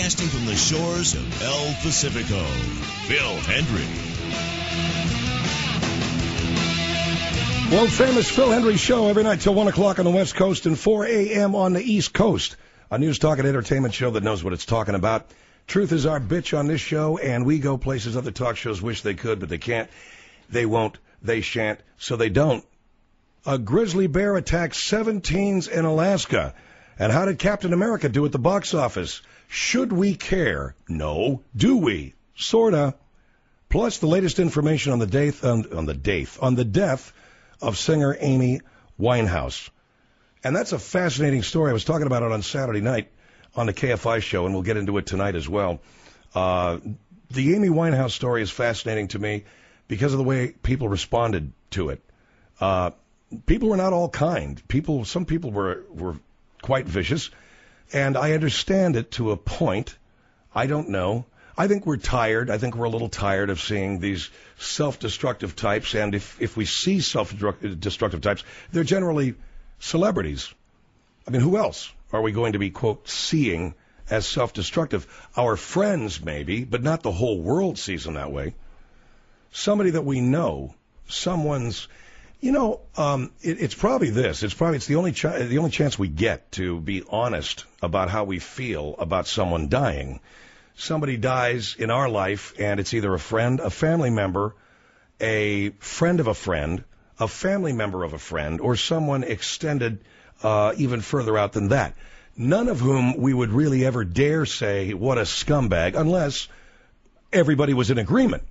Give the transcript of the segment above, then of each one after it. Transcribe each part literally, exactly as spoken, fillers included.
broadcasting from the shores of El Pacifico, Phil Hendrie. World famous Phil Hendrie Show every night till one o'clock on the West Coast and four a.m. on the East Coast. A news, talk, and entertainment show that knows what it's talking about. Truth is our bitch on this show, and we go places other talk shows wish they could, but they can't. They won't. They shan't. So they don't. A grizzly bear attacked seven teens in Alaska. And how did Captain America do at the box office? Should we care? No. Do we? Sorta. Plus the latest information on the death on, on the death on the death of singer Amy Winehouse. And that's a fascinating story. I was talking about it on Saturday night on the K F I show, and we'll get into it tonight as well. Uh, the Amy Winehouse story is fascinating to me because of the way people responded to it. Uh, people were not all kind. People, some people were were quite vicious, and I understand it to a point. I don't know. I think we're tired. I think we're a little tired of seeing these self-destructive types, and if, if we see self-destructive types, they're generally celebrities. I mean, who else are we going to be, quote, seeing as self-destructive? Our friends, maybe, but not the whole world sees them that way. Somebody that we know, someone's... You know, um, it, it's probably this. It's probably it's the only ch- the only chance we get to be honest about how we feel about someone dying. Somebody dies in our life, and it's either a friend, a family member, a friend of a friend, a family member of a friend, or someone extended uh, even further out than that. None of whom we would really ever dare say, what a scumbag, unless everybody was in agreement.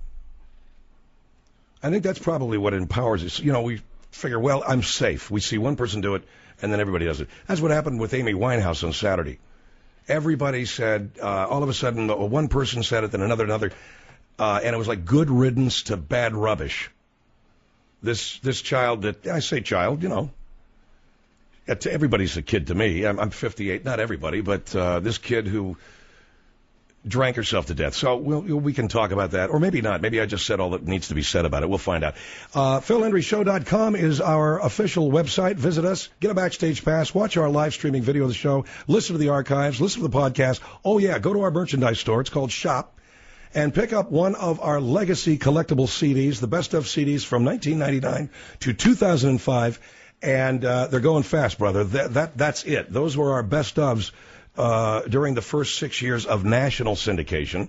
I think that's probably what empowers us. You know, we figure, well, I'm safe. We see one person do it, and then everybody does it. That's what happened with Amy Winehouse on Saturday. Everybody said, uh, all of a sudden, one person said it, then another, another, uh, and it was like good riddance to bad rubbish. This this child that, I say child, you know, everybody's a kid to me. I'm, I'm fifty-eight, not everybody, but uh, this kid who drank herself to death. So we'll, we can talk about that, or maybe not. Maybe I just said all that needs to be said about it. We'll find out. Uh, Phil Hendrie Show dot com is our official website. Visit us, get a backstage pass, watch our live streaming video of the show, listen to the archives, listen to the podcast. Oh, yeah, go to our merchandise store. It's called Shop, and pick up one of our legacy collectible C Ds, the best of C Ds from nineteen ninety-nine to two thousand five, and uh, they're going fast, brother. That, that That's it. Those were our best ofs Uh, during the first six years of national syndication.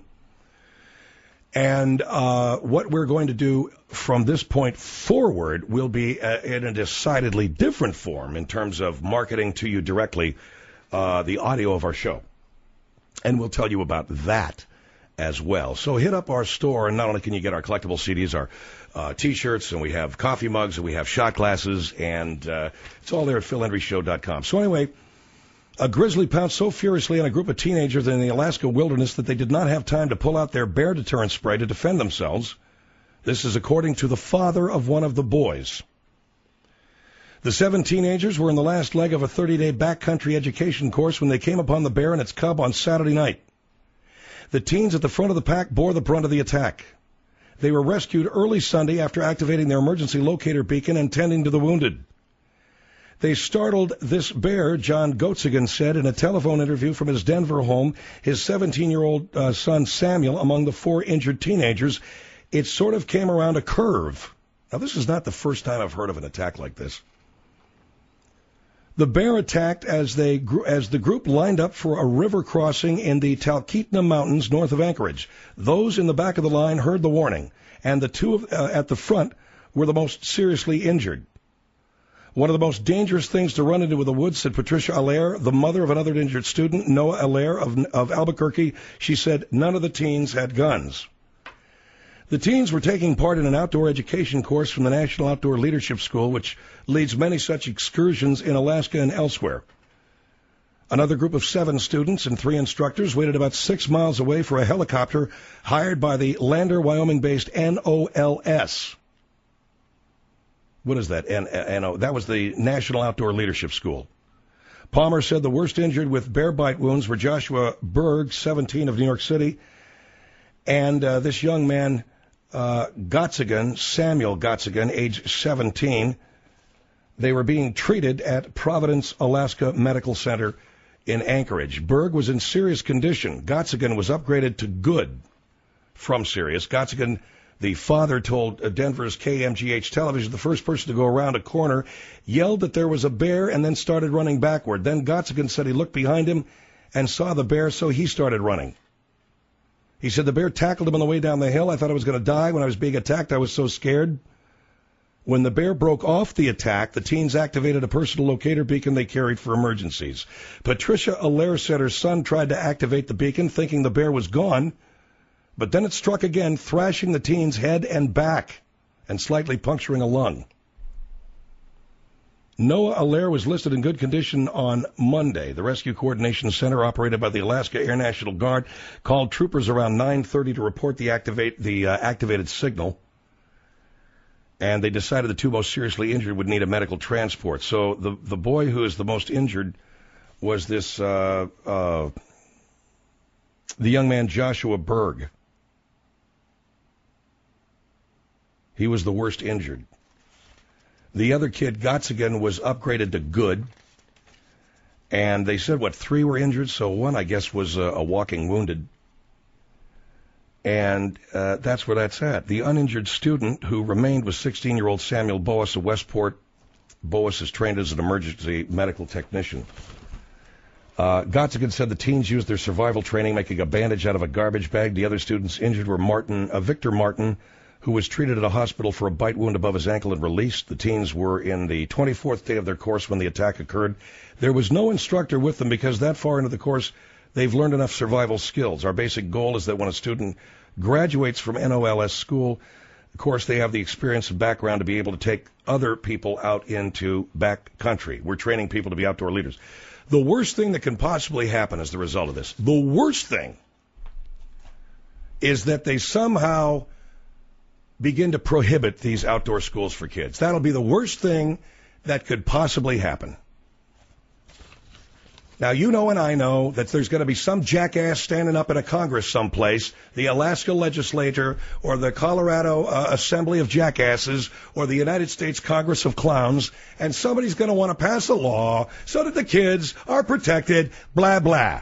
And uh, what we're going to do from this point forward will be uh, in a decidedly different form in terms of marketing to you directly uh, the audio of our show. And we'll tell you about that as well. So hit up our store, and not only can you get our collectible C Ds, our uh, T-shirts, and we have coffee mugs, and we have shot glasses, and uh, it's all there at Phil Hendrie Show dot com. So anyway, a grizzly pounced so furiously on a group of teenagers in the Alaska wilderness that they did not have time to pull out their bear deterrent spray to defend themselves. This is according to the father of one of the boys. The seven teenagers were in the last leg of a thirty-day backcountry education course when they came upon the bear and its cub on Saturday night. The teens at the front of the pack bore the brunt of the attack. They were rescued early Sunday after activating their emergency locator beacon and tending to the wounded. They startled this bear, John Goetzigan said in a telephone interview from his Denver home, his seventeen-year-old uh, son Samuel among the four injured teenagers. It sort of came around a curve. Now, this is not the first time I've heard of an attack like this. The bear attacked as they as the group lined up for a river crossing in the Talkeetna Mountains north of Anchorage. Those in the back of the line heard the warning, and the two of, uh, at the front were the most seriously injured. One of the most dangerous things to run into in the woods, said Patricia Allaire, the mother of another injured student, Noah Allaire of, of Albuquerque. She said none of the teens had guns. The teens were taking part in an outdoor education course from the National Outdoor Leadership School, which leads many such excursions in Alaska and elsewhere. Another group of seven students and three instructors waited about six miles away for a helicopter hired by the Lander, Wyoming-based N O L S. What is that? N- N- N- that was the National Outdoor Leadership School. Palmer said the worst injured with bear bite wounds were Joshua Berg, seventeen, of New York City, and uh, this young man, uh, Goetzigan, Samuel Goetzigan, age seventeen. They were being treated at Providence, Alaska Medical Center in Anchorage. Berg was in serious condition. Gotzigan was upgraded to good from serious. Gotzigan, the father, told Denver's K M G H television the first person to go around a corner yelled that there was a bear and then started running backward. Then Gotzigan said he looked behind him and saw the bear, so he started running. He said the bear tackled him on the way down the hill. I thought I was going to die. When I was being attacked, I was so scared. When the bear broke off the attack, the teens activated a personal locator beacon they carried for emergencies. Patricia Allaire said her son tried to activate the beacon, thinking the bear was gone, but then it struck again, thrashing the teen's head and back and slightly puncturing a lung. Noah Allaire was listed in good condition on Monday. The Rescue Coordination Center, operated by the Alaska Air National Guard, called troopers around nine thirty to report the activate the uh, activated signal. And they decided the two most seriously injured would need a medical transport. So the the boy who is the most injured was this uh, uh, the young man Joshua Berg. He was the worst injured. The other kid, Gotzigan, was upgraded to good. And they said, what, three were injured? So one, I guess, was a, a walking wounded. And uh, that's where that's at. The uninjured student who remained was sixteen-year-old Samuel Boas of Westport. Boas is trained as an emergency medical technician. Uh, Gotzigan said the teens used their survival training making a bandage out of a garbage bag. The other students injured were Martin, uh, Victor Martin, who was treated at a hospital for a bite wound above his ankle and released. The teens were in the twenty-fourth day of their course when the attack occurred. There was no instructor with them because that far into the course, they've learned enough survival skills. Our basic goal is that when a student graduates from N O L S school, of course, they have the experience and background to be able to take other people out into back country. We're training people to be outdoor leaders. The worst thing that can possibly happen as the result of this, the worst thing, is that they somehow begin to prohibit these outdoor schools for kids. That'll be the worst thing that could possibly happen. Now, you know and I know that there's going to be some jackass standing up in a Congress someplace, the Alaska legislature or the Colorado uh, Assembly of Jackasses or the United States Congress of Clowns, and somebody's going to want to pass a law so that the kids are protected, blah, blah.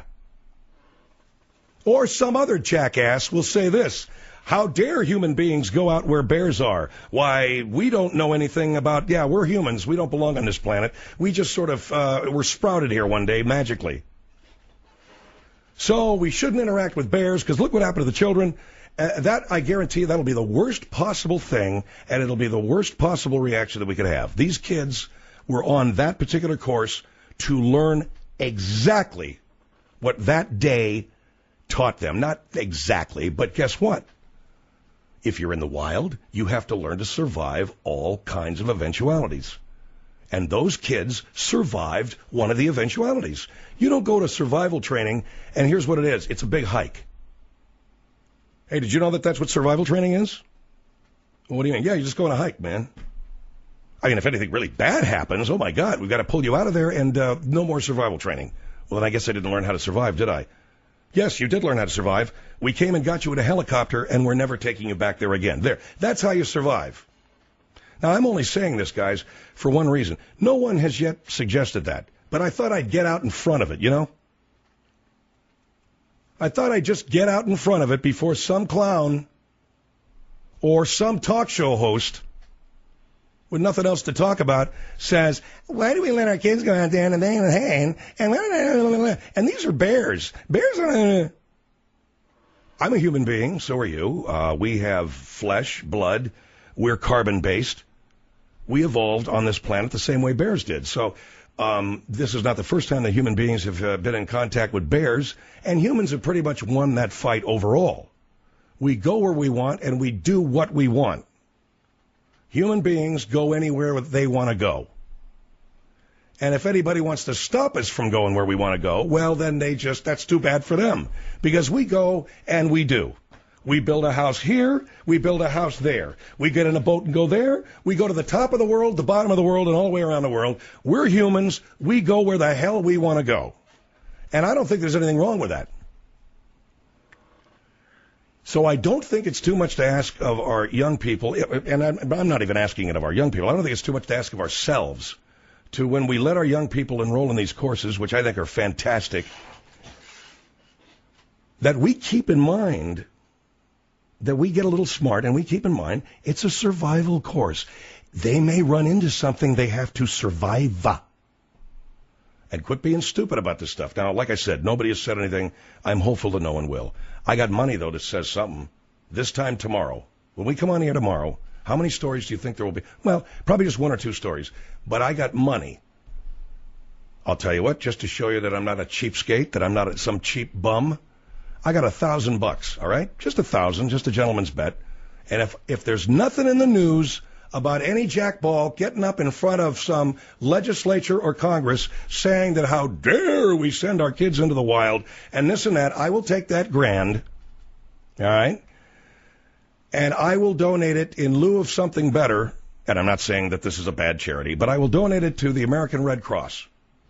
Or some other jackass will say this: how dare human beings go out where bears are? Why, we don't know anything about, yeah, we're humans. We don't belong on this planet. We just sort of, uh, were sprouted here one day magically. So we shouldn't interact with bears because look what happened to the children. Uh, that, I guarantee, that'll be the worst possible thing, and it'll be the worst possible reaction that we could have. These kids were on that particular course to learn exactly what that day taught them. Not exactly, but guess what? If you're in the wild, you have to learn to survive all kinds of eventualities. And those kids survived one of the eventualities. You don't go to survival training, and here's what it is. It's a big hike. Hey, did you know that that's what survival training is? Well, what do you mean? Yeah, you just go on a hike, man. I mean, if anything really bad happens, oh, my God, we've got to pull you out of there, and uh, no more survival training. Well, then I guess I didn't learn how to survive, did I? Yes, you did learn how to survive. We came and got you in a helicopter, and we're never taking you back there again. There. That's how you survive. Now, I'm only saying this, guys, for one reason. No one has yet suggested that, but I thought I'd get out in front of it, you know? I thought I'd just get out in front of it before some clown or some talk show host with nothing else to talk about says, why do we let our kids go out there and they and and and these are bears. Bears are. I'm a human being, so are you. Uh, we have flesh, blood. We're carbon based. We evolved on this planet the same way bears did. So um, this is not the first time that human beings have uh, been in contact with bears, and humans have pretty much won that fight overall. We go where we want and we do what we want. Human beings go anywhere they want to go. And if anybody wants to stop us from going where we want to go, well, then they just, that's too bad for them. Because we go and we do. We build a house here, we build a house there. We get in a boat and go there. We go to the top of the world, the bottom of the world, and all the way around the world. We're humans. We go where the hell we want to go. And I don't think there's anything wrong with that. So I don't think it's too much to ask of our young people, and I'm, I'm not even asking it of our young people. I don't think it's too much to ask of ourselves to when we let our young people enroll in these courses, which I think are fantastic, that we keep in mind, that we get a little smart and we keep in mind it's a survival course. They may run into something they have to survive. And quit being stupid about this stuff. Now, like I said, nobody has said anything. I'm hopeful that no one will. I got money, though, that says something. This time tomorrow, when we come on here tomorrow, how many stories do you think there will be? Well, probably just one or two stories. But I got money. I'll tell you what, just to show you that I'm not a cheapskate, that I'm not some cheap bum, I got a thousand bucks, all right? Just a thousand, just a gentleman's bet. And if if there's nothing in the news about any jackball getting up in front of some legislature or Congress saying that how dare we send our kids into the wild and this and that, I will take that grand, all right, and I will donate it in lieu of something better, and I'm not saying that this is a bad charity, but I will donate it to the American Red Cross.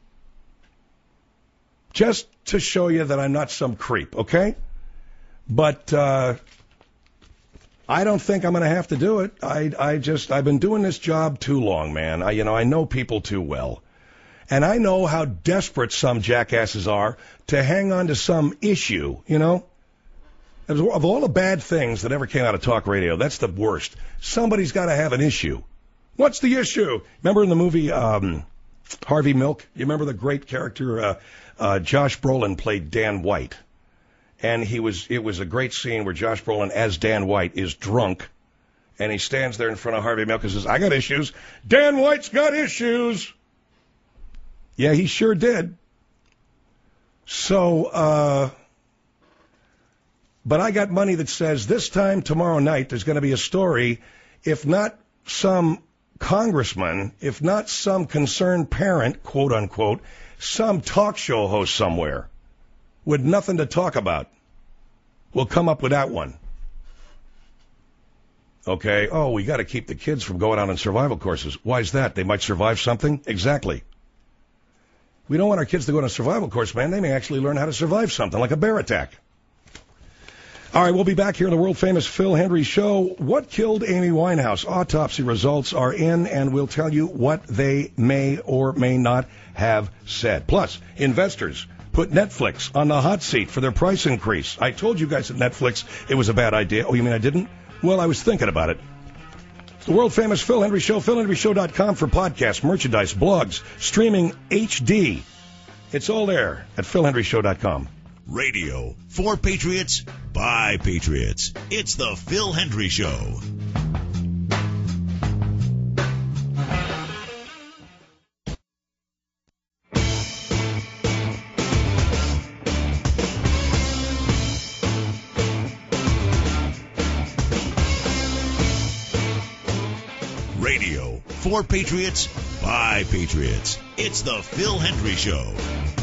Just to show you that I'm not some creep, okay? But, uh... I don't think I'm going to have to do it. I, I just, I've been doing this job too long, man. I, you know, I know people too well. And I know how desperate some jackasses are to hang on to some issue, you know? Of all the bad things that ever came out of talk radio, that's the worst. Somebody's got to have an issue. What's the issue? Remember in the movie um, Harvey Milk? You remember the great character uh, uh, Josh Brolin played Dan White? And he was, it was a great scene where Josh Brolin, as Dan White, is drunk, and he stands there in front of Harvey Milk and says, I got issues. Dan White's got issues. Yeah, he sure did. So, uh, but I got money that says this time tomorrow night there's going to be a story, if not some congressman, if not some concerned parent, quote unquote, some talk show host somewhere with nothing to talk about. We'll come up with that one. Okay, oh, we got to keep the kids from going out on survival courses. Why is that? They might survive something? Exactly. We don't want our kids to go on a survival course, man. They may actually learn how to survive something, like a bear attack. All right, we'll be back here in the world-famous Phil Hendrie Show. What killed Amy Winehouse? Autopsy results are in, and we'll tell you what they may or may not have said. Plus, investors put Netflix on the hot seat for their price increase. I told you guys at Netflix it was a bad idea. Oh, you mean I didn't? Well, I was thinking about it. It's the world-famous Phil Hendrie Show, phil hendrie show dot com for podcasts, merchandise, blogs, streaming H D. It's all there at phil hendrie show dot com. Radio for Patriots by Patriots. It's the Phil Hendrie Show. Radio for Patriots by Patriots. It's the Phil Hendrie Show.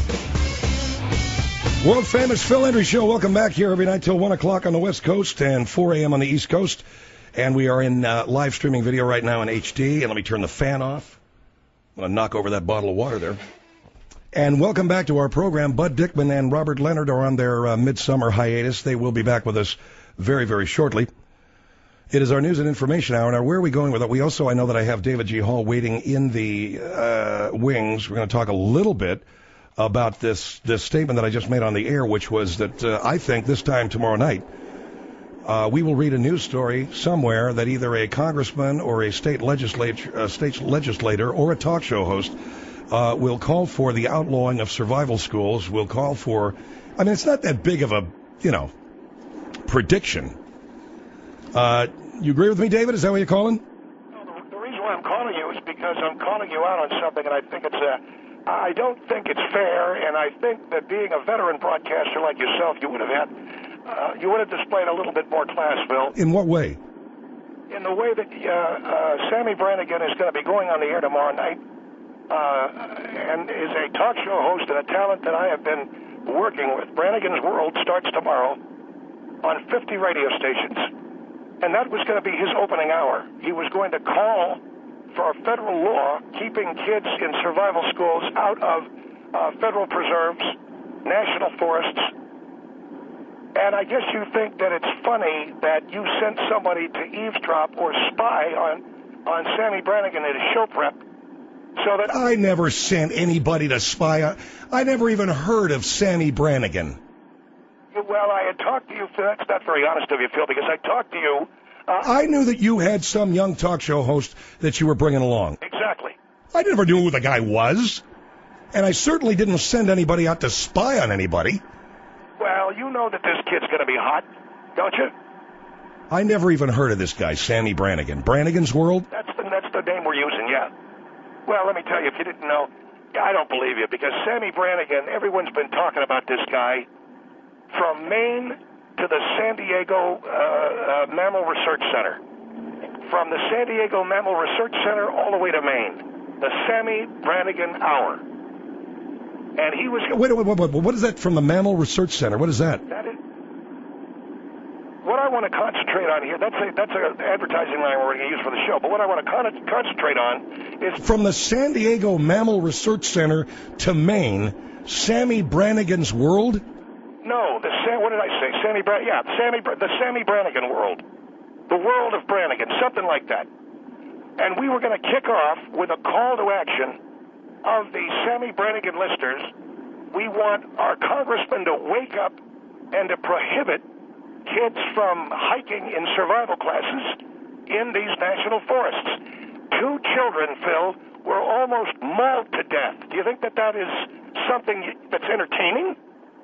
World famous Phil Hendrie Show. Welcome back here every night till one o'clock on the West Coast and four a.m. on the East Coast. And we are in uh, live streaming video right now in H D. And let me turn the fan off. I'm going to knock over that bottle of water there. And welcome back to our program. Bud Dickman and Robert Leonard are on their uh, midsummer hiatus. They will be back with us very, very shortly. It is our news and information hour. Now, where are we going with it? We also, I know that I have David G. Hall waiting in the uh, wings. We're going to talk a little bit about this this statement that I just made on the air, which was that uh, I think this time tomorrow night uh, we will read a news story somewhere that either a congressman or a state legislature, a state legislator or a talk show host uh, will call for the outlawing of survival schools, will call for, I mean, it's not that big of a, you know, prediction. Uh, you agree with me, David? Is that what you're calling? No, the, the reason why I'm calling you is because I'm calling you out on something, and I think it's a, I don't think it's fair, and I think that being a veteran broadcaster like yourself, you would have had, uh, you would have displayed a little bit more class, Phil. In what way? In the way that uh, uh, Sammy Brannigan is going to be going on the air tomorrow night, uh, and is a talk show host and a talent that I have been working with. Brannigan's World starts tomorrow on fifty radio stations. And that was going to be his opening hour. He was going to call for a federal law keeping kids in survival schools out of uh, federal preserves, national forests. And I guess you think that it's funny that you sent somebody to eavesdrop or spy on, on Sammy Brannigan at his show prep So that I never sent anybody to spy on. I never even heard of Sammy Brannigan. Well, I had talked to you. That's not very honest of you, Phil, because I talked to you. Uh, I knew that you had some young talk show host that you were bringing along. Exactly. I never knew who the guy was. And I certainly didn't send anybody out to spy on anybody. Well, you know that this kid's going to be hot, don't you? I never even heard of this guy, Sammy Brannigan. Brannigan's World? That's the, that's the name we're using, yeah. Well, let me tell you, if you didn't know, I don't believe you, because Sammy Brannigan, everyone's been talking about this guy from Maine to the San Diego uh, uh, Mammal Research Center. From the San Diego Mammal Research Center all the way to Maine. The Sammy Brannigan Hour. And he was... Wait, wait, wait, wait, what is that from the Mammal Research Center? What is that? That is... What I want to concentrate on here, that's a, that's an advertising line we're going to use for the show, but what I want to con- concentrate on is... From the San Diego Mammal Research Center to Maine, Sammy Brannigan's World? No, the Sam, what did I say? Sammy Bran- yeah, Sammy, the Sammy Brannigan World. The world of Brannigan, something like that. And we were going to kick off with a call to action of the Sammy Brannigan listeners. We want our congressman to wake up and to prohibit kids from hiking in survival classes in these national forests. Two children, Phil, were almost mauled to death. Do you think that that is something that's entertaining?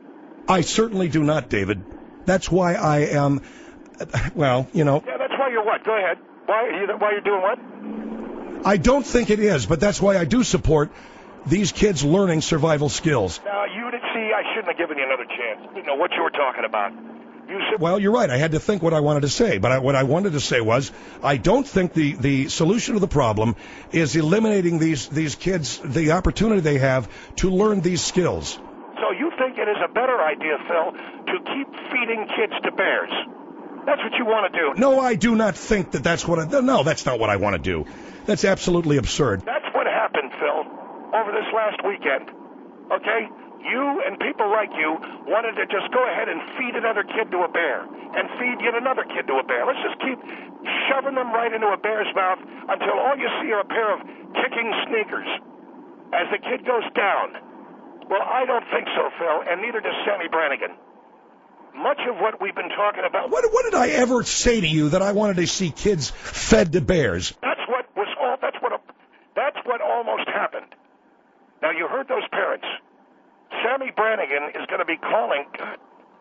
I certainly do not, David. That's why I am, well, you know. Yeah, that's why you're what? Go ahead. Why are you, why you're doing what? I don't think it is, but that's why I do support these kids learning survival skills. Now, you did see, I shouldn't have given you another chance. You know what you were talking about. You should... Well, you're right. I had to think what I wanted to say. But I, what I wanted to say was, I don't think the, the solution to the problem is eliminating these, these kids, the opportunity they have to learn these skills. So you think it is a better idea, Phil, to keep feeding kids to bears? That's what you want to do? No, I do not think that that's what I... No, that's not what I want to do. That's absolutely absurd. That's what happened, Phil, over this last weekend. Okay? You and people like you wanted to just go ahead and feed another kid to a bear and feed yet another kid to a bear. Let's just keep shoving them right into a bear's mouth until all you see are a pair of kicking sneakers as the kid goes down. Well, I don't think so, Phil, and neither does Sammy Brannigan. Much of what we've been talking about... What, what did I ever say to you that I wanted to see kids fed to bears? That's what was all... That's what, a, that's what almost happened. Now, you heard those parents. Sammy Brannigan is going to be calling... God,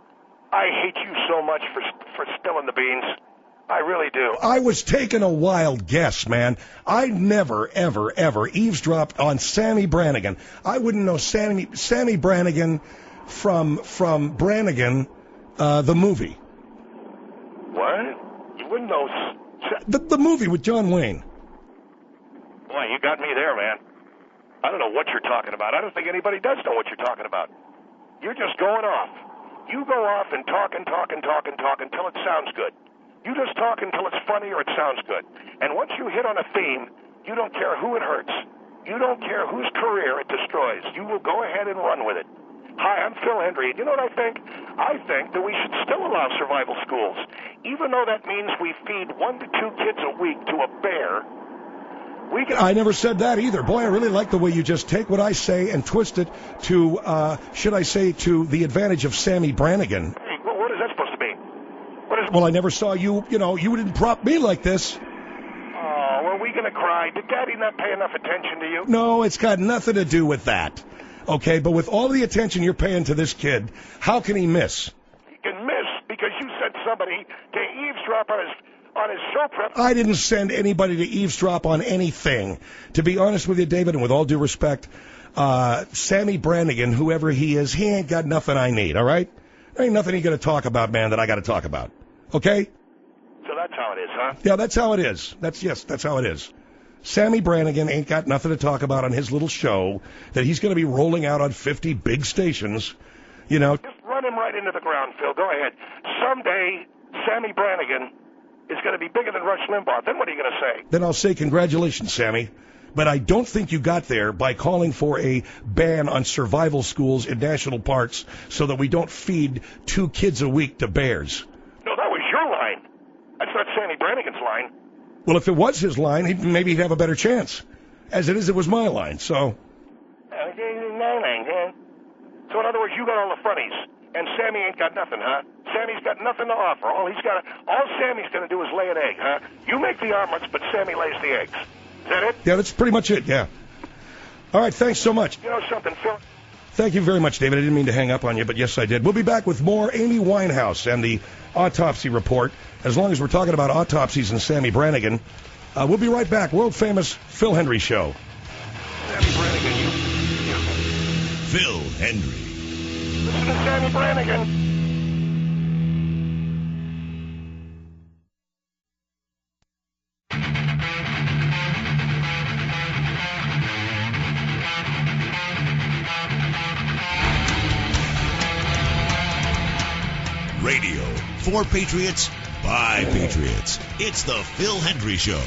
I hate you so much for for spilling the beans. I really do. I was taking a wild guess, man. I never, ever, ever eavesdropped on Sammy Brannigan. I wouldn't know Sammy Sammy Brannigan from from Brannigan, uh, the movie. What? You wouldn't know... The, the movie with John Wayne. Boy, you got me there, man. I don't know what you're talking about. I don't think anybody does know what you're talking about. You're just going off. You go off and talk and talk and talk and talk until it sounds good. You just talk until it's funny or it sounds good. And once you hit on a theme, you don't care who it hurts. You don't care whose career it destroys. You will go ahead and run with it. Hi, I'm Phil Hendry. And you know what I think? I think that we should still allow survival schools. Even though that means we feed one to two kids a week to a bear, we can... I never said that either. Boy, I really like the way you just take what I say and twist it to, uh, should I say, to the advantage of Sammy Brannigan. Hey, well, what is that supposed to mean? What is... Well, I never saw you, you know, you didn't prop me like this. Oh, were we going to cry? Did Daddy not pay enough attention to you? No, it's got nothing to do with that. Okay, but with all the attention you're paying to this kid, how can he miss? He can miss because you sent somebody to eavesdrop on his... on his show prep. I didn't send anybody to eavesdrop on anything. To be honest with you, David, and with all due respect, uh, Sammy Brannigan, whoever he is, he ain't got nothing I need, all right? There ain't nothing he got to talk about, man, that I got to talk about. Okay? So that's how it is, huh? Yeah, that's how it is. That's, yes, that's how it is. Sammy Brannigan ain't got nothing to talk about on his little show that he's going to be rolling out on fifty big stations, you know. Just run him right into the ground, Phil. Go ahead. Someday, Sammy Brannigan is going to be bigger than Rush Limbaugh. Then what are you going to say? Then I'll say congratulations, Sammy. But I don't think you got there by calling for a ban on survival schools in national parks so that we don't feed two kids a week to bears. No, that was your line. That's not Sammy Brannigan's line. Well, if it was his line, he'd, maybe he'd have a better chance. As it is, it was my line, so... So in other words, you got all the funnies, and Sammy ain't got nothing, huh? Sammy's got nothing to offer. All he's got, all Sammy's going to do is lay an egg, huh? You make the omelets, but Sammy lays the eggs. Is that it? Yeah, that's pretty much it, yeah. All right, thanks so much. You know something, Phil? Thank you very much, David. I didn't mean to hang up on you, but yes, I did. We'll be back with more Amy Winehouse and the autopsy report, as long as we're talking about autopsies and Sammy Brannigan. Uh, we'll be right back. World-famous Phil Hendry Show. Sammy Brannigan, you... Phil Hendry. Listen to Sammy Brannigan. Radio for Patriots by Patriots. It's the Phil Hendry Show.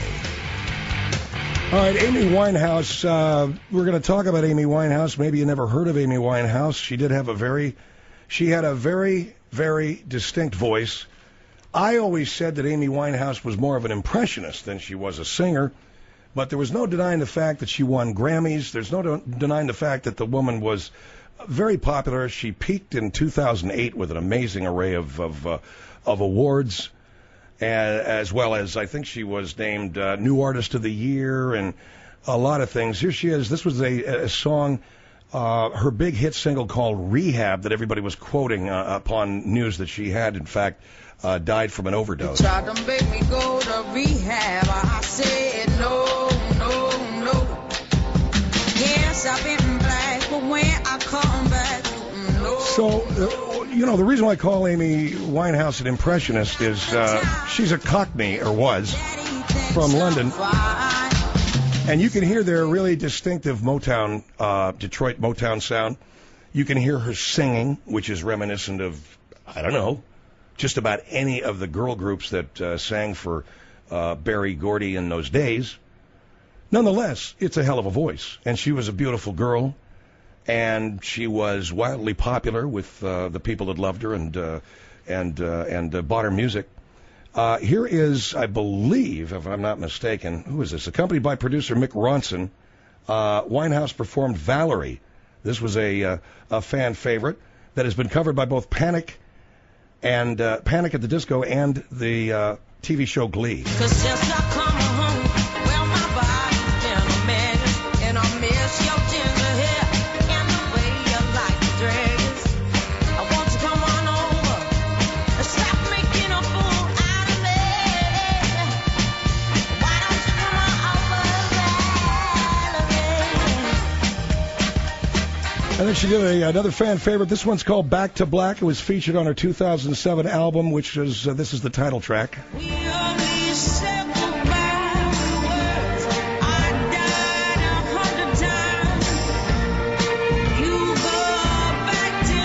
All right, Amy Winehouse. Uh, we're going to talk about Amy Winehouse. Maybe you never heard of Amy Winehouse. She did have a very, she had a very, very distinct voice. I always said that Amy Winehouse was more of an impressionist than she was a singer, but there was no denying the fact that she won Grammys. There's no de- denying the fact that the woman was very popular. She peaked in two thousand eight with an amazing array of of, uh, of awards. As well as, I think she was named uh, New Artist of the Year and a lot of things. Here she is. This was a, a song, uh, her big hit single called Rehab, that everybody was quoting uh, upon news that she had, in fact, uh, died from an overdose. You tried to make me go to rehab. I said no, no, no. Yes, I've been black, but when I come back, no. So, uh, you know, the reason why I call Amy Winehouse an impressionist is uh, she's a Cockney, or was, from London. And you can hear their really distinctive Motown, uh, Detroit Motown sound. You can hear her singing, which is reminiscent of, I don't know, just about any of the girl groups that uh, sang for uh, Berry Gordy in those days. Nonetheless, it's a hell of a voice. And she was a beautiful girl. And she was wildly popular with uh, the people that loved her and uh, and uh, and uh, bought her music. Uh, here is, I believe, if I'm not mistaken, who is this? Accompanied by producer Mick Ronson, uh, Winehouse performed Valerie. This was a uh, a fan favorite that has been covered by both Panic and uh, Panic at the Disco and the uh, T V show Glee. And then she did a, another fan favorite. This one's called Back to Black. It was featured on her two thousand seven album, which is, uh, this is the title track. We only said goodbye with words. I died a hundred times. You go back to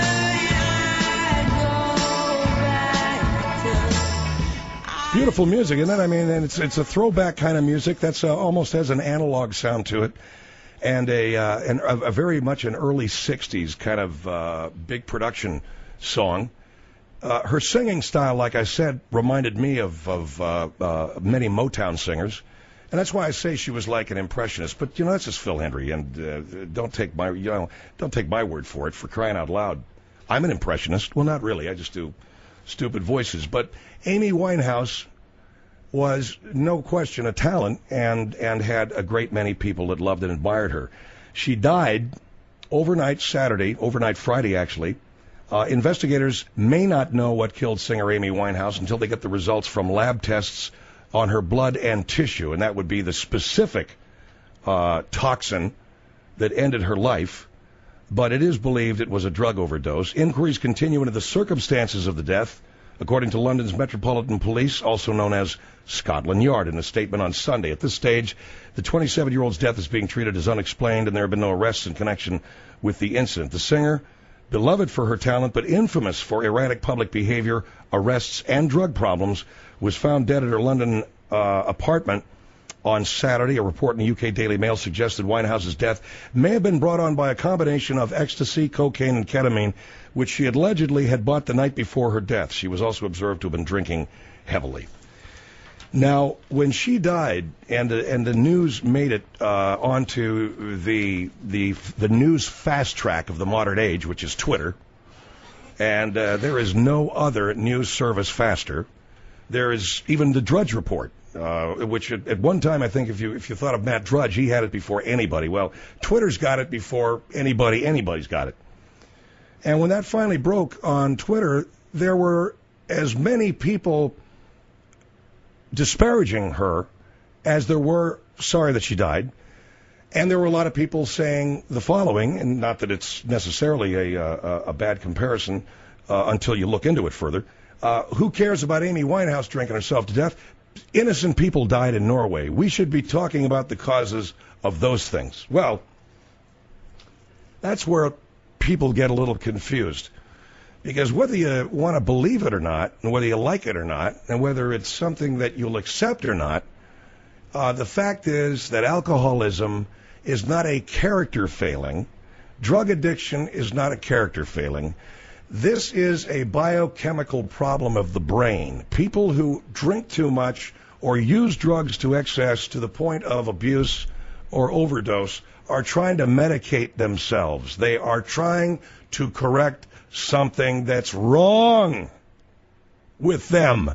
her, and I go back to... Beautiful music, isn't it? I mean, and it's, it's a throwback kind of music. That's uh, almost has an analog sound to it. And a, uh, an, a, a very much an early sixties kind of uh, big production song. Uh, her singing style, like I said, reminded me of, of uh, uh, many Motown singers. And that's why I say she was like an impressionist. But, you know, that's just Phil Hendry. And uh, don't take my, you know, don't take my word for it, for crying out loud. I'm an impressionist. Well, not really. I just do stupid voices. But Amy Winehouse was, no question, a talent and, and had a great many people that loved and admired her. She died overnight Saturday, overnight Friday, actually. Uh, investigators may not know what killed singer Amy Winehouse until they get the results from lab tests on her blood and tissue, and that would be the specific uh, toxin that ended her life. But it is believed it was a drug overdose. Inquiries continue into the circumstances of the death, according to London's Metropolitan Police, also known as Scotland Yard, in a statement on Sunday. At this stage, the twenty-seven-year-old's death is being treated as unexplained, and there have been no arrests in connection with the incident. The singer, beloved for her talent but infamous for erratic public behavior, arrests, and drug problems, was found dead at her London uh, apartment on Saturday. A report in the U K Daily Mail suggested Winehouse's death may have been brought on by a combination of ecstasy, cocaine, and ketamine, which she allegedly had bought the night before her death. She was also observed to have been drinking heavily. Now, when she died, and the, and the news made it uh, onto the the the news fast track of the modern age, which is Twitter, and uh, there is no other news service faster. There is even the Drudge Report, uh, which at, at one time I think if you if you thought of Matt Drudge, he had it before anybody. Well, Twitter's got it before anybody. Anybody's got it. And when that finally broke on Twitter, there were as many people disparaging her as there were sorry that she died. And there were a lot of people saying the following, and not that it's necessarily a, a, a bad comparison uh, until you look into it further. Uh, who cares about Amy Winehouse drinking herself to death? Innocent people died in Norway. We should be talking about the causes of those things. Well, that's where people get a little confused. Because whether you want to believe it or not, and whether you like it or not, and whether it's something that you'll accept or not, uh, the fact is that alcoholism is not a character failing. Drug addiction is not a character failing. This is a biochemical problem of the brain. People who drink too much or use drugs to excess to the point of abuse or overdose are trying to medicate themselves. They are trying to correct something that's wrong with them.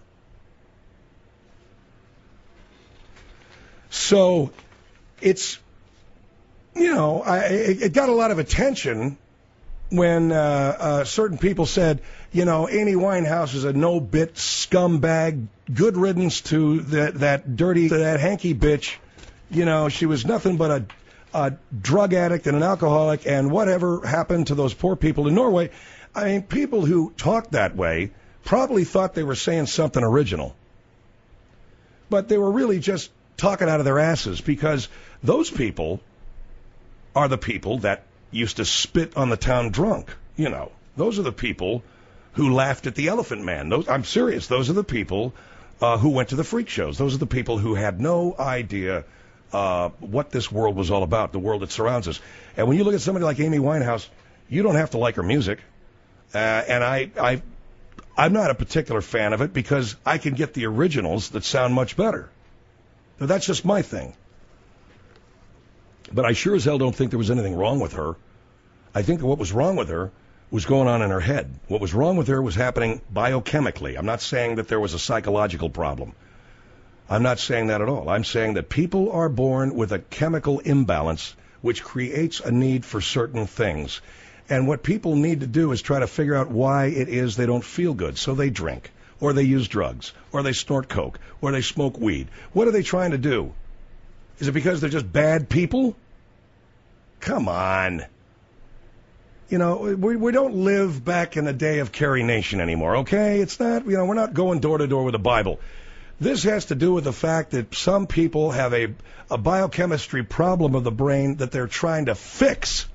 So it's, you know, I, it got a lot of attention when uh, uh, certain people said, you know, Amy Winehouse is a no-bit scumbag, good riddance to that, that dirty, that hanky bitch. You know, she was nothing but a, a drug addict and an alcoholic, and whatever happened to those poor people in Norway. I mean, people who talked that way probably thought they were saying something original. But they were really just talking out of their asses, because those people are the people that used to spit on the town drunk. You know, those are the people who laughed at the Elephant Man. Those, I'm serious. Those are the people uh, who went to the freak shows. Those are the people who had no idea uh, what this world was all about, the world that surrounds us. And when you look at somebody like Amy Winehouse, you don't have to like her music. Uh, and I, I, I'm not a particular fan of it because I can get the originals that sound much better. Now, that's just my thing. But I sure as hell don't think there was anything wrong with her. I think that what was wrong with her was going on in her head. What was wrong with her was happening biochemically. I'm not saying that there was a psychological problem. I'm not saying that at all. I'm saying that people are born with a chemical imbalance which creates a need for certain things. And what people need to do is try to figure out why it is they don't feel good. So they drink, or they use drugs, or they snort coke, or they smoke weed. What are they trying to do? Is it because they're just bad people? Come on. You know, we we don't live back in the day of Carrie Nation anymore, okay? It's not, you know, we're not going door to door with the Bible. This has to do with the fact that some people have a, a biochemistry problem of the brain that they're trying to fix.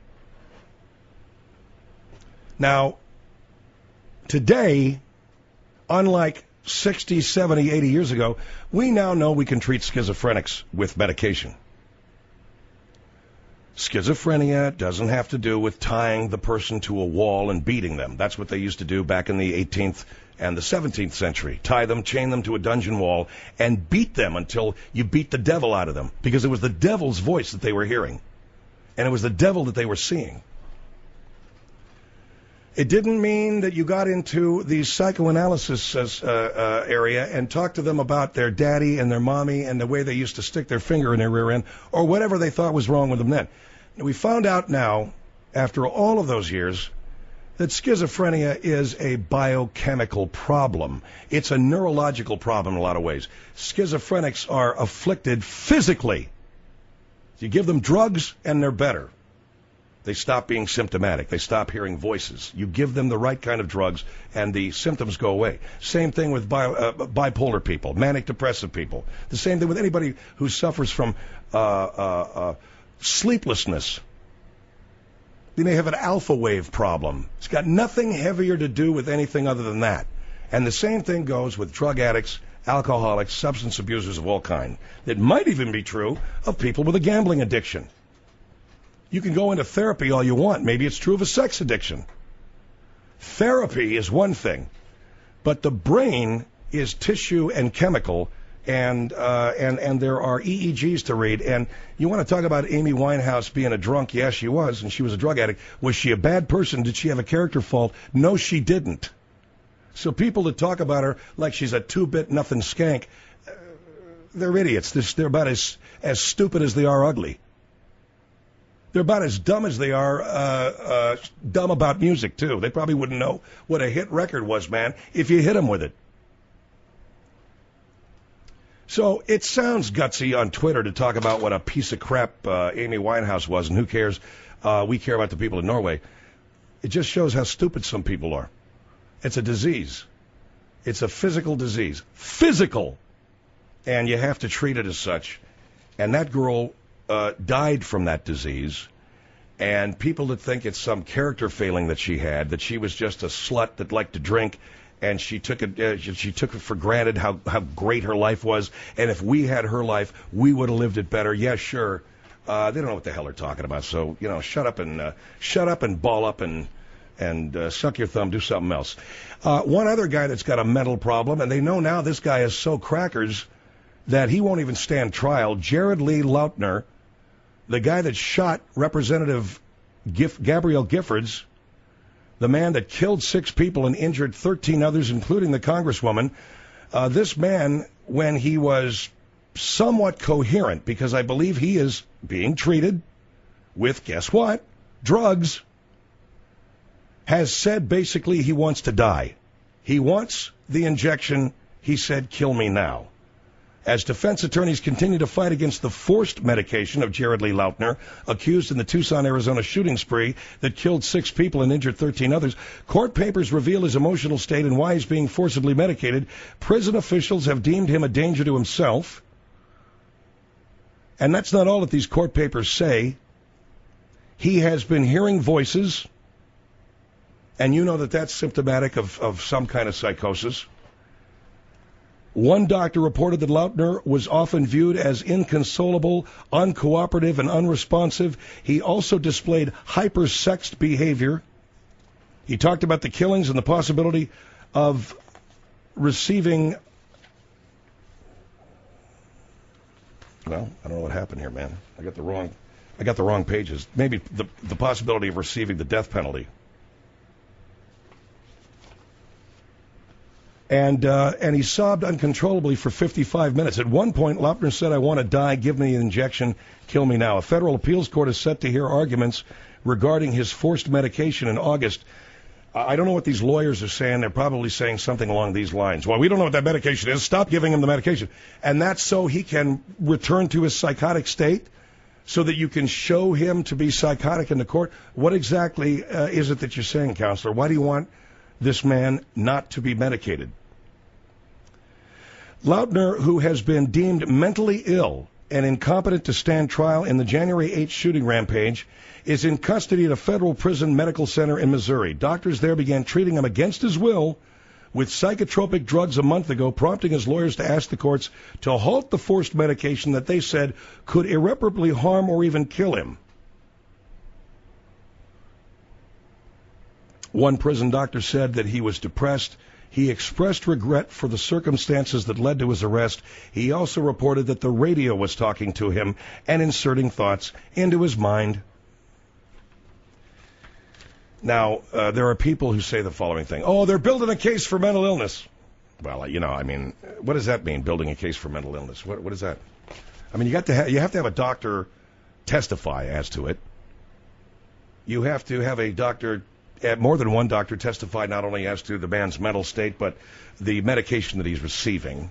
Now, today, unlike sixty, seventy, eighty years ago, we now know we can treat schizophrenics with medication. Schizophrenia doesn't have to do with tying the person to a wall and beating them. That's what they used to do back in the eighteenth and the seventeenth century. Tie them, chain them to a dungeon wall, and beat them until you beat the devil out of them. Because it was the devil's voice that they were hearing. And it was the devil that they were seeing. It didn't mean that you got into the psychoanalysis uh, uh, area and talked to them about their daddy and their mommy and the way they used to stick their finger in their rear end or whatever they thought was wrong with them then. We found out now, after all of those years, that schizophrenia is a biochemical problem. It's a neurological problem in a lot of ways. Schizophrenics are afflicted physically. You give them drugs and they're better. They stop being symptomatic. They stop hearing voices. You give them the right kind of drugs, and the symptoms go away. Same thing with bi- uh, bipolar people, manic depressive people. The same thing with anybody who suffers from uh, uh, uh, sleeplessness. They may have an alpha wave problem. It's got nothing heavier to do with anything other than that. And the same thing goes with drug addicts, alcoholics, substance abusers of all kinds. It might even be true of people with a gambling addiction. You can go into therapy all you want. Maybe it's true of a sex addiction. Therapy is one thing, but the brain is tissue and chemical, and uh, and and there are E E Gs to read. And you want to talk about Amy Winehouse being a drunk? Yes, she was, and she was a drug addict. Was she a bad person? Did she have a character fault? No, she didn't. So people that talk about her like she's a two-bit nothing skank, uh, they're idiots. They're, they're about as as stupid as they are ugly. They're about as dumb as they are uh, uh, dumb about music, too. They probably wouldn't know what a hit record was, man, if you hit them with it. So it sounds gutsy on Twitter to talk about what a piece of crap uh, Amy Winehouse was, and who cares? Uh, we care about the people in Norway. It just shows how stupid some people are. It's a disease. It's a physical disease. Physical! And you have to treat it as such. And that girl uh, died from that disease. And people that think it's some character failing that she had, that she was just a slut that liked to drink, and she took it, uh, she took it for granted how, how great her life was, and if we had her life, we would have lived it better. Yeah, sure. Uh, they don't know what the hell they're talking about, so, you know, shut up and uh, shut up and ball up and and uh, suck your thumb, do something else. Uh, one other guy that's got a mental problem, and they know now this guy is so crackers that he won't even stand trial. Jared Lee Lautner, the guy that shot Representative Gif- Gabrielle Giffords, the man that killed six people and injured thirteen others, including the Congresswoman. Uh, this man, when he was somewhat coherent, because I believe he is being treated with, guess what, drugs, has said basically he wants to die. He wants the injection. He said, kill me now. As defense attorneys continue to fight against the forced medication of Jared Lee Lautner, accused in the Tucson, Arizona shooting spree that killed six people and injured thirteen others, court papers reveal his emotional state and why he's being forcibly medicated. Prison officials have deemed him a danger to himself. And that's not all that these court papers say. He has been hearing voices, and you know that that's symptomatic of, of some kind of psychosis. One doctor reported that Lautner was often viewed as inconsolable, uncooperative, and unresponsive. He also displayed hypersexed behavior. He talked about the killings and the possibility of receiving... Well, I don't know what happened here, man. I got the wrong, I got the wrong pages. Maybe the, the possibility of receiving the death penalty. And uh, and he sobbed uncontrollably for fifty-five minutes. At one point, Lautner said, I want to die, give me an injection, kill me now. A federal appeals court is set to hear arguments regarding his forced medication in August. I don't know what these lawyers are saying. They're probably saying something along these lines. Well, we don't know what that medication is. Stop giving him the medication. And that's so he can return to his psychotic state, so that you can show him to be psychotic in the court. What exactly uh, is it that you're saying, counselor? Why do you want this man not to be medicated? Lautner, who has been deemed mentally ill and incompetent to stand trial in the January eighth shooting rampage, is in custody at a federal prison medical center in Missouri. Doctors there began treating him against his will with psychotropic drugs a month ago, prompting his lawyers to ask the courts to halt the forced medication that they said could irreparably harm or even kill him. One prison doctor said that he was depressed. He expressed regret for the circumstances that led to his arrest. He also reported that the radio was talking to him and inserting thoughts into his mind. Now, uh, there are people who say the following thing. Oh, they're building a case for mental illness. Well, you know, I mean, what does that mean, building a case for mental illness? What, what is that? I mean, you got to ha- you have to have a doctor testify as to it. You have to have a doctor... more than one doctor testified not only as to the man's mental state, but the medication that he's receiving.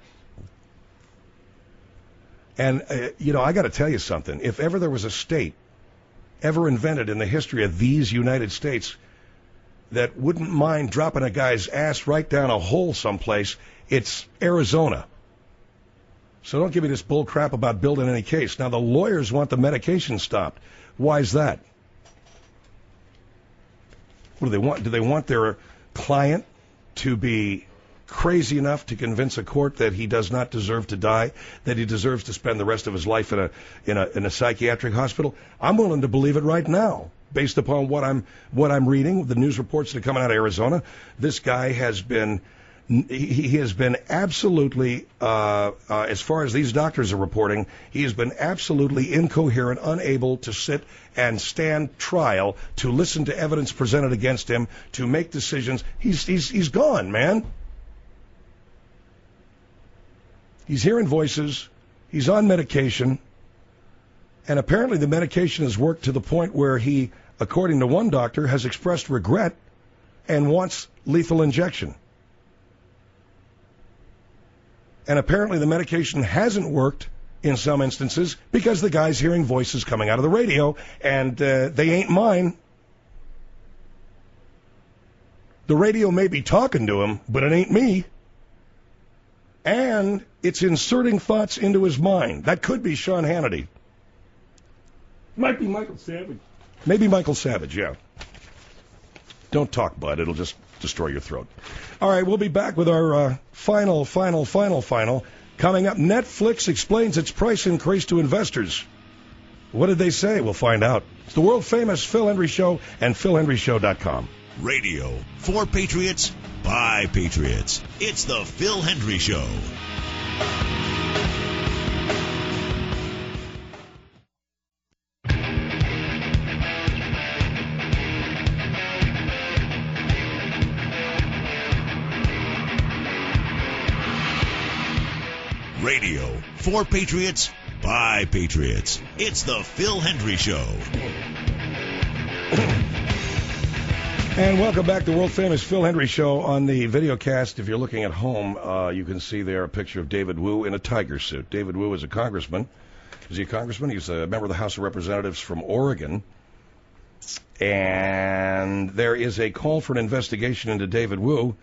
And, uh, you know, I got to tell you something. If ever there was a state ever invented in the history of these United States that wouldn't mind dropping a guy's ass right down a hole someplace, it's Arizona. So don't give me this bull crap about building any case. Now, the lawyers want the medication stopped. Why is that? What do they want? Do they want their client to be crazy enough to convince a court that he does not deserve to die, that he deserves to spend the rest of his life in a in a in a psychiatric hospital? I'm willing to believe it right now, based upon what I'm what I'm reading, the news reports that are coming out of Arizona. This guy has been He, he has been absolutely, uh, uh, as far as these doctors are reporting, he has been absolutely incoherent, unable to sit and stand trial, to listen to evidence presented against him, to make decisions. He's, he's, he's gone, man. He's hearing voices. He's on medication. And apparently the medication has worked to the point where he, according to one doctor, has expressed regret and wants lethal injection. And apparently the medication hasn't worked in some instances because the guy's hearing voices coming out of the radio, and uh, they ain't mine. The radio may be talking to him, but it ain't me. And it's inserting thoughts into his mind. That could be Sean Hannity. Might be Michael Savage. Maybe Michael Savage, yeah. Don't talk, bud. It'll just destroy your throat. All right, we'll be back with our uh, final, final, final, final. Coming up, Netflix explains its price increase to investors. What did they say? We'll find out. It's the world-famous Phil Hendry Show and phil hendry show dot com. Radio for Patriots, by Patriots. It's the Phil Hendry Show. Radio for Patriots, by Patriots. It's the Phil Hendry Show. And welcome back to world-famous Phil Hendry Show on the videocast. If you're looking at home, uh, you can see there a picture of David Wu in a tiger suit. David Wu is a congressman. Is he a congressman? He's a member of the House of Representatives from Oregon. And there is a call for an investigation into David Wu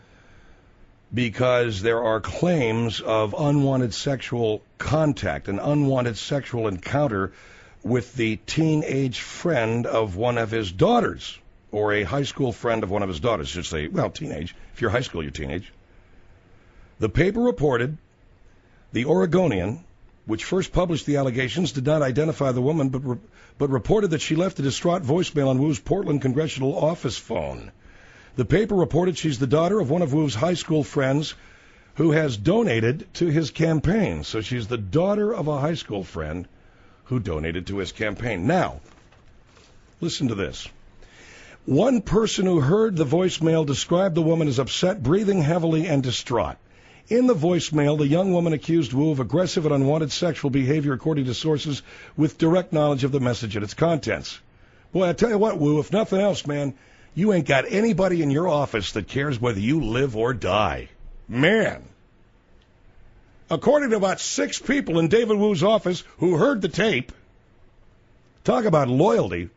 because there are claims of unwanted sexual contact, an unwanted sexual encounter with the teenage friend of one of his daughters, or a high school friend of one of his daughters. I should say, well, teenage. If you're high school, you're teenage. The paper reported the Oregonian, which first published the allegations, did not identify the woman, but, re- but reported that she left a distraught voicemail on Wu's Portland congressional office phone. The paper reported she's the daughter of one of Wu's high school friends who has donated to his campaign. So she's the daughter of a high school friend who donated to his campaign. Now, listen to this. One person who heard the voicemail described the woman as upset, breathing heavily, and distraught. In the voicemail, the young woman accused Wu of aggressive and unwanted sexual behavior, according to sources with direct knowledge of the message and its contents. Boy, I tell you what, Wu, if nothing else, man, you ain't got anybody in your office that cares whether you live or die. Man. According to about six people in David Wu's office who heard the tape, talk about loyalty.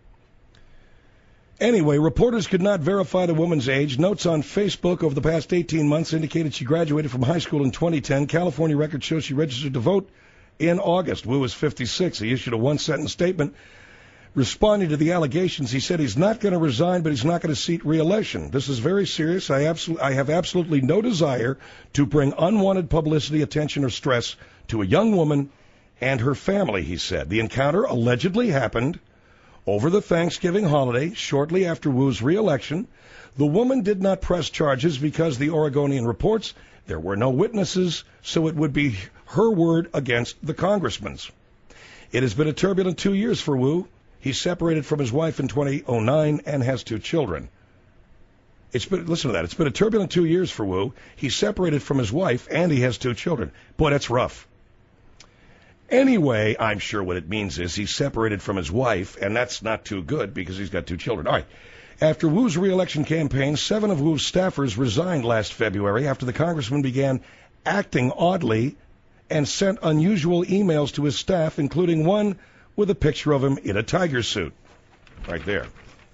Anyway, reporters could not verify the woman's age. Notes on Facebook over the past eighteen months indicated she graduated from high school in twenty ten. California records show she registered to vote in August. Wu was fifty-six. He issued a one-sentence statement responding to the allegations. He said he's not going to resign, but he's not going to seek re-election. This is very serious. I, absol- I have absolutely no desire to bring unwanted publicity, attention, or stress to a young woman and her family, he said. The encounter allegedly happened over the Thanksgiving holiday, shortly after Wu's re-election. The woman did not press charges because, the Oregonian reports, there were no witnesses, so it would be her word against the congressman's. It has been a turbulent two years for Wu. He separated from his wife in twenty oh nine and has two children. It's been, listen to that. It's been a turbulent two years for Wu. He separated from his wife and he has two children. Boy, that's rough. Anyway, I'm sure what it means is he separated from his wife, and that's not too good because he's got two children. All right. After Wu's re-election campaign, seven of Wu's staffers resigned last February after the congressman began acting oddly and sent unusual emails to his staff, including one with a picture of him in a tiger suit. Right there.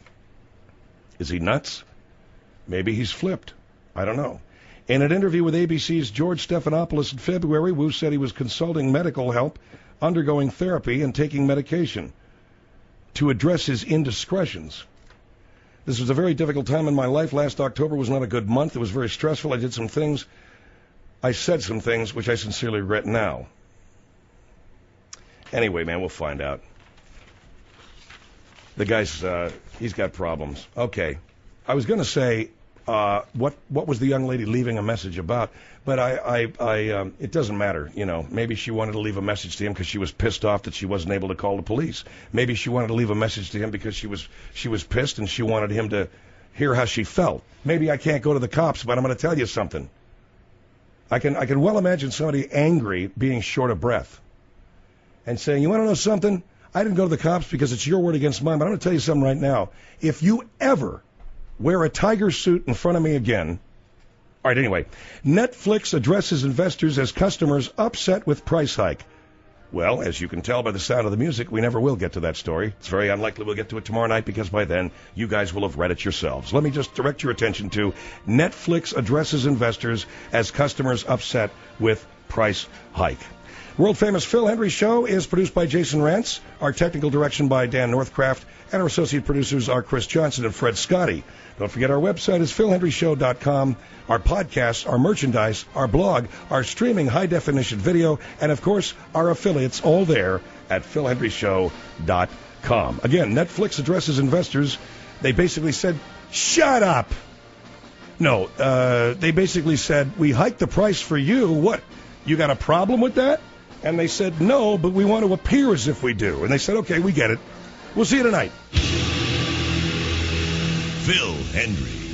Is he nuts? Maybe he's flipped. I don't know. In an interview with A B C's George Stephanopoulos in February, Wu said he was consulting medical help, undergoing therapy, and taking medication to address his indiscretions. This was a very difficult time in my life. Last October was not a good month. It was very stressful. I did some things. I said some things which I sincerely regret now. Anyway, man, we'll find out. The guy's, uh, he's got problems. Okay. I was going to say, uh, what what was the young lady leaving a message about. But I, I, I um, it doesn't matter, you know. Maybe she wanted to leave a message to him because she was pissed off that she wasn't able to call the police. Maybe she wanted to leave a message to him because she was she was pissed and she wanted him to hear how she felt. Maybe I can't go to the cops, but I'm going to tell you something. I can I can well imagine somebody angry being short of breath and saying, you want to know something? I didn't go to the cops because it's your word against mine, but I'm going to tell you something right now. If you ever wear a tiger suit in front of me again... All right, anyway, Netflix addresses investors as customers upset with price hike. Well, as you can tell by the sound of the music, we never will get to that story. It's very unlikely we'll get to it tomorrow night because by then you guys will have read it yourselves. Let me just direct your attention to Netflix addresses investors as customers upset with price hike. World-famous Phil Hendrie Show is produced by Jason Rantz. Our technical direction by Dan Northcraft. And our associate producers are Chris Johnson and Fred Scotty. Don't forget our website is phil hendrie show dot com. Our podcasts, our merchandise, our blog, our streaming high-definition video, and, of course, our affiliates all there at phil hendrie show dot com. Again, Netflix addresses investors. They basically said, shut up. No, uh, they basically said, we hiked the price for you. What, you got a problem with that? And they said, no, but we want to appear as if we do. And they said, okay, we get it. We'll see you tonight. Phil Hendrie.